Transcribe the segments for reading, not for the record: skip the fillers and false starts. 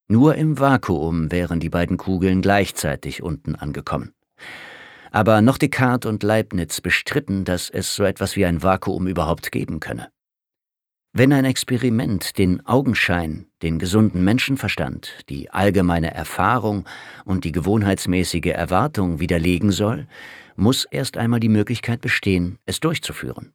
Nur im Vakuum wären die beiden Kugeln gleichzeitig unten angekommen. Aber noch Descartes und Leibniz bestritten, dass es so etwas wie ein Vakuum überhaupt geben könne. Wenn ein Experiment den Augenschein, den gesunden Menschenverstand, die allgemeine Erfahrung und die gewohnheitsmäßige Erwartung widerlegen soll, muss erst einmal die Möglichkeit bestehen, es durchzuführen.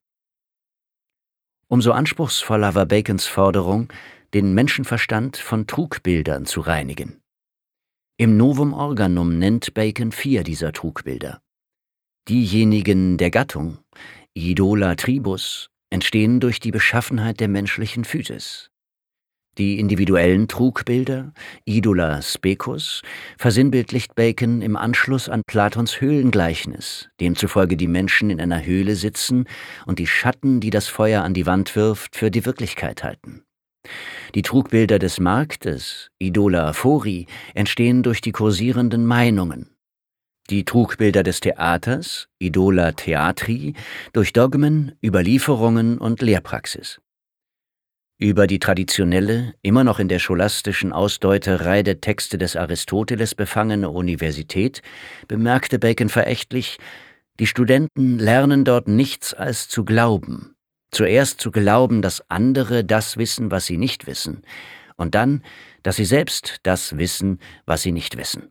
Umso anspruchsvoller war Bacons Forderung, den Menschenverstand von Trugbildern zu reinigen. Im Novum Organum nennt Bacon 4 dieser Trugbilder. Diejenigen der Gattung, Idola tribus, entstehen durch die Beschaffenheit der menschlichen Physis. Die individuellen Trugbilder, Idola specus, versinnbildlicht Bacon im Anschluss an Platons Höhlengleichnis, demzufolge die Menschen in einer Höhle sitzen und die Schatten, die das Feuer an die Wand wirft, für die Wirklichkeit halten. Die Trugbilder des Marktes, Idola fori, entstehen durch die kursierenden Meinungen. Die Trugbilder des Theaters, Idola theatri, durch Dogmen, Überlieferungen und Lehrpraxis. Über die traditionelle, immer noch in der scholastischen Ausdeuterei der Texte des Aristoteles befangene Universität bemerkte Bacon verächtlich: Die Studenten lernen dort nichts als zu glauben. Zuerst zu glauben, dass andere das wissen, was sie nicht wissen, und dann, dass sie selbst das wissen, was sie nicht wissen.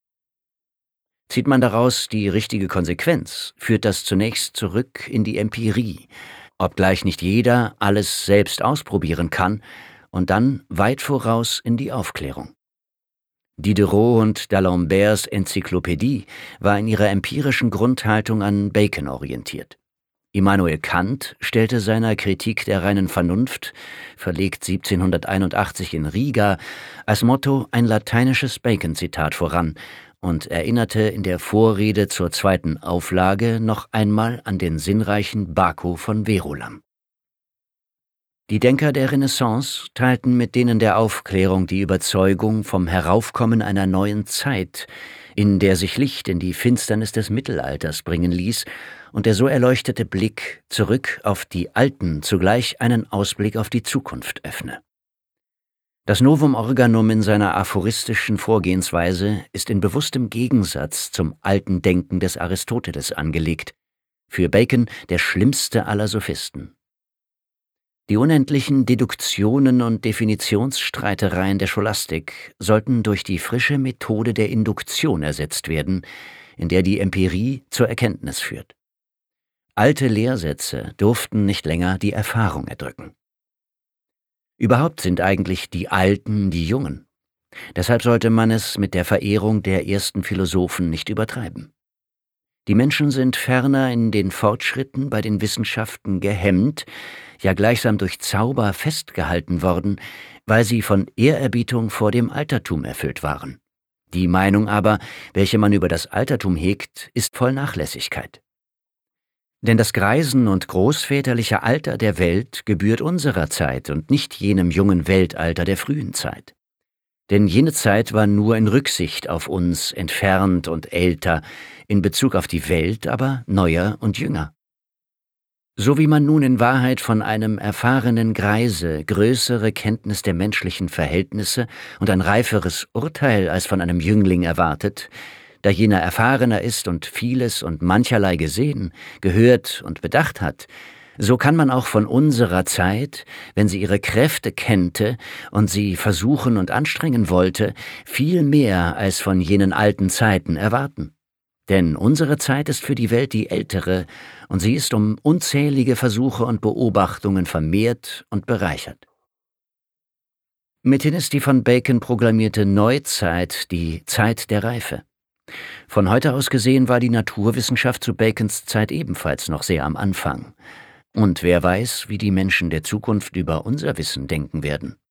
Zieht man daraus die richtige Konsequenz, führt das zunächst zurück in die Empirie, obgleich nicht jeder alles selbst ausprobieren kann, und dann weit voraus in die Aufklärung. Diderot und d'Alemberts Enzyklopädie war in ihrer empirischen Grundhaltung an Bacon orientiert. Immanuel Kant stellte seiner Kritik der reinen Vernunft, verlegt 1781 in Riga, als Motto ein lateinisches Bacon-Zitat voran und erinnerte in der Vorrede zur 2. Auflage noch einmal an den sinnreichen Baco von Verulam. Die Denker der Renaissance teilten mit denen der Aufklärung die Überzeugung vom Heraufkommen einer neuen Zeit, in der sich Licht in die Finsternis des Mittelalters bringen ließ und der so erleuchtete Blick zurück auf die Alten zugleich einen Ausblick auf die Zukunft öffne. Das Novum Organum in seiner aphoristischen Vorgehensweise ist in bewusstem Gegensatz zum alten Denken des Aristoteles angelegt, für Bacon der schlimmste aller Sophisten. Die unendlichen Deduktionen und Definitionsstreitereien der Scholastik sollten durch die frische Methode der Induktion ersetzt werden, in der die Empirie zur Erkenntnis führt. Alte Lehrsätze durften nicht länger die Erfahrung erdrücken. Überhaupt sind eigentlich die Alten die Jungen. Deshalb sollte man es mit der Verehrung der ersten Philosophen nicht übertreiben. Die Menschen sind ferner in den Fortschritten bei den Wissenschaften gehemmt, ja gleichsam durch Zauber festgehalten worden, weil sie von Ehrerbietung vor dem Altertum erfüllt waren. Die Meinung aber, welche man über das Altertum hegt, ist voll Nachlässigkeit. Denn das Greisen und großväterliche Alter der Welt gebührt unserer Zeit und nicht jenem jungen Weltalter der frühen Zeit. Denn jene Zeit war nur in Rücksicht auf uns entfernt und älter, in Bezug auf die Welt aber neuer und jünger. So wie man nun in Wahrheit von einem erfahrenen Greise größere Kenntnis der menschlichen Verhältnisse und ein reiferes Urteil als von einem Jüngling erwartet, da jener erfahrener ist und vieles und mancherlei gesehen, gehört und bedacht hat, so kann man auch von unserer Zeit, wenn sie ihre Kräfte kennte und sie versuchen und anstrengen wollte, viel mehr als von jenen alten Zeiten erwarten. Denn unsere Zeit ist für die Welt die ältere, und sie ist um unzählige Versuche und Beobachtungen vermehrt und bereichert. Mithin ist die von Bacon proklamierte Neuzeit die Zeit der Reife. Von heute aus gesehen war die Naturwissenschaft zu Bacons Zeit ebenfalls noch sehr am Anfang. Und wer weiß, wie die Menschen der Zukunft über unser Wissen denken werden.